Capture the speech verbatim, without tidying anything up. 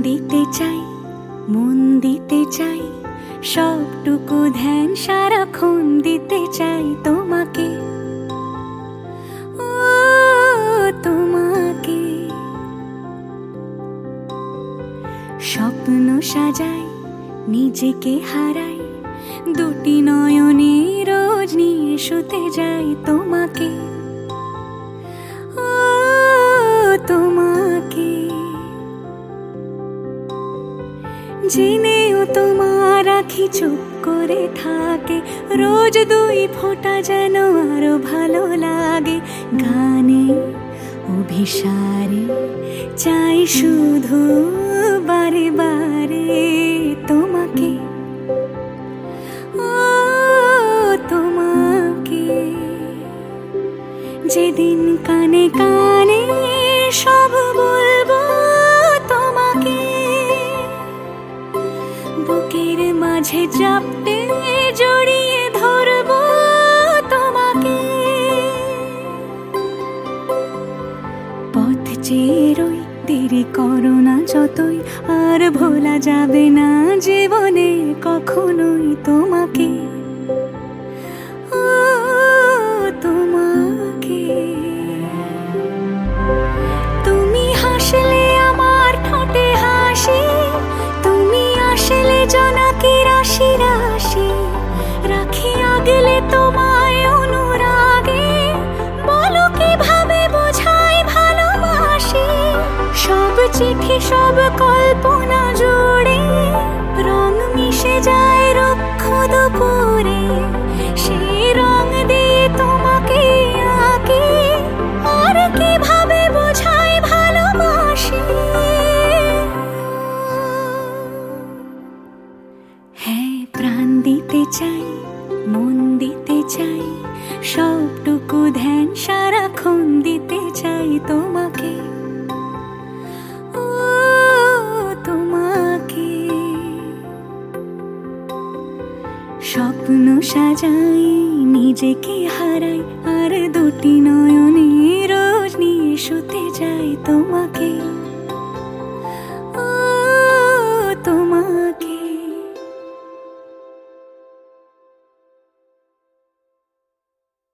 দিতে চাই, মন দিতে চাই, সবটুকু ধ্যান সারাক্ষণ দিতে চাই তোমাকে, ও তোমাকে। স্বপ্ন সাজাই, নিজেকে হারাই, দুটি নয়নে রোজ নিয়ে শুতে যাই তোমাকে, ও তোমাকে। জেনেও তোমার আখি চুপ করে থাকে, রোজ দুই ফোঁটা যেন আরো ভালো লাগে। গানে অভিসারে চাই শুধু বারে বারে তোমাকে, ও তোমাকে। যেদিন কানে কানে সব বলবো তোমাকে, বুকের মাঝে চাপতে জড়িয়ে ধরবো তোমাকে। পথ চেয়ে রই, দেরি করো না যতই, আর ভোলা যাবে না জীবনে কখনোই তোমাকে, ও তোমাকে। তুমি হাসলে আমার ঠোঁটে হাসি, তুমি আসলে জোনাকি রাশি রাশি, রাখি আগলে তোমায় অনুরাগে, বলো কিভাবে বোঝাই ভালোবাসি। সব চিঠি সব কল্পনা জুড়ে রং মিশে যায় রুক্ষ দুপুরে, সেই রং দিয়ে তোমাকে আঁকি, আর কিভাবে বোঝাই ভালোবাসি। হ্যাঁ, প্রাণ দিতে চাই, মন দিতে চাই, সবটুকু ধ্যান সারাক্ষণ দিতে চাই তোমাকে, ও তোমাকে। স্বপ্ন সাজাই, নিজেকে হারাই, আর দুটি নয়